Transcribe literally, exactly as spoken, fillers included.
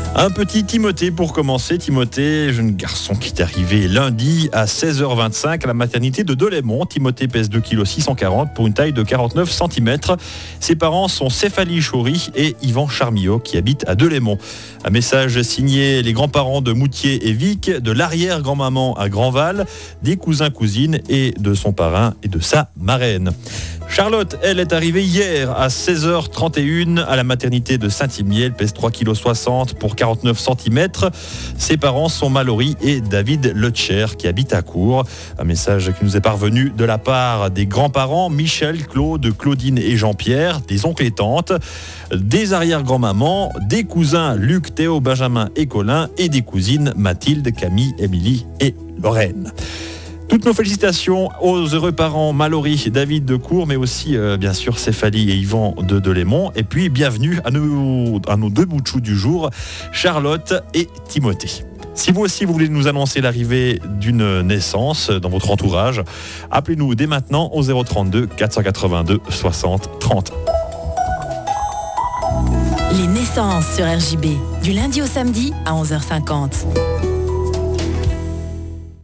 Un petit Timothée pour commencer. Timothée, jeune garçon qui est arrivé lundi à seize heures vingt-cinq à la maternité de Delémont. Timothée pèse deux virgule six cent quarante kilos pour une taille de quarante-neuf centimètres. Ses parents sont Céphalie Chaury et Yvan Charmillot qui habitent à Delémont. Un message signé les grands-parents de Moutier et Vic, de l'arrière-grand-maman à Grandval, des cousins-cousines et de son parrain et de sa marraine. Charlotte, elle, est arrivée hier à seize heures trente et une à la maternité de Saint-Imier. Elle pèse trois virgule soixante kilos pour quarante-neuf centimètres. Ses parents sont Mallory et David Letcher qui habitent à Cours. Un message qui nous est parvenu de la part des grands-parents Michel, Claude, Claudine et Jean-Pierre, des oncles et tantes, des arrière-grand-mamans, des cousins Luc, Théo, Benjamin et Colin et des cousines Mathilde, Camille, Émilie et Lorraine. Toutes nos félicitations aux heureux parents Mallory, David de Cours, mais aussi euh, bien sûr Céphalie et Yvan de Delémont. Et puis bienvenue à nos, à nos deux bouts-de-chou du jour, Charlotte et Timothée. Si vous aussi vous voulez nous annoncer l'arrivée d'une naissance dans votre entourage, appelez-nous dès maintenant au zéro trente-deux quatre cent quatre-vingt-deux soixante trente. Les naissances sur R J B, du lundi au samedi à onze heures cinquante.